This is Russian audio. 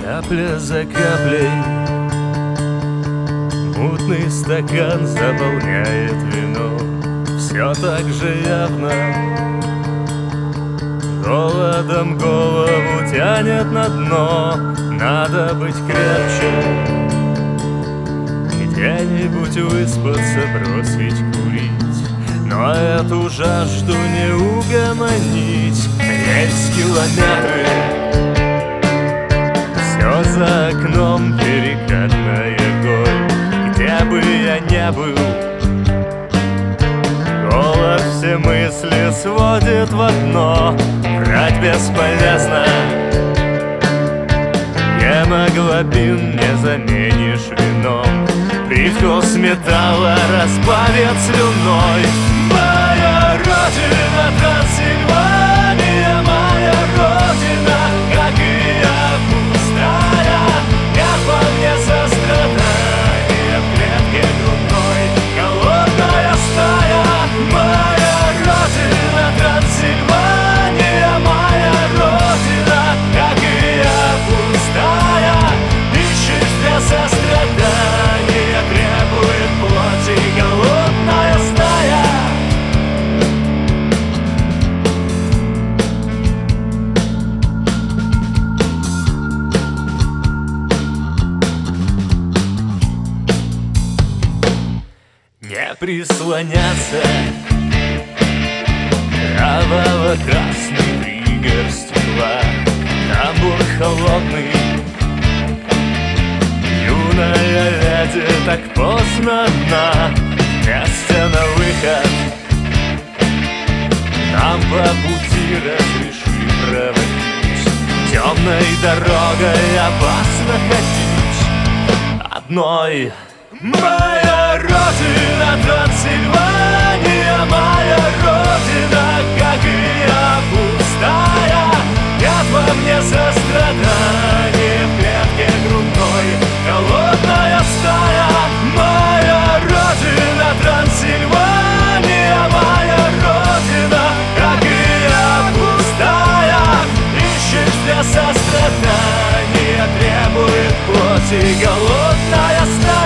Капля за каплей мутный стакан заполняет вино. Все так же явно голодом голову тянет на дно. Надо быть крепче, где-нибудь выспаться, бросить курить, но эту жажду не угомонить. Есть километры, все за окном перекатная голь. Где бы я не был, голод все мысли сводит в одно. Врать бесполезно, гемоглобин не заменишь вином. Привкус металла разбавит слюной. Моя родина Трансильвания, моя родина, как и я, пустая. Нет во мне сострадания в клетке грудной, голодная стая. Моя родина Трансильвания, моя родина, как и я, пустая. Ищет для сострадания, требует плоти, голодная стая. Не прислоняться, кроваво-красный триггер стекла, тамбур холодный. Юная леди так поздно одна, вместе на выход. Нам по пути разреши проводить, темной дорогой опасно ходить одной. Моя родина Трансильвания, моя родина, как и я, пустая. Нет во мне сострадания в клетке грудной, голодная стая. Моя родина Трансильвания, моя родина, как и я, пустая. Ищешь для сострадания, требует плоти, голодная стая.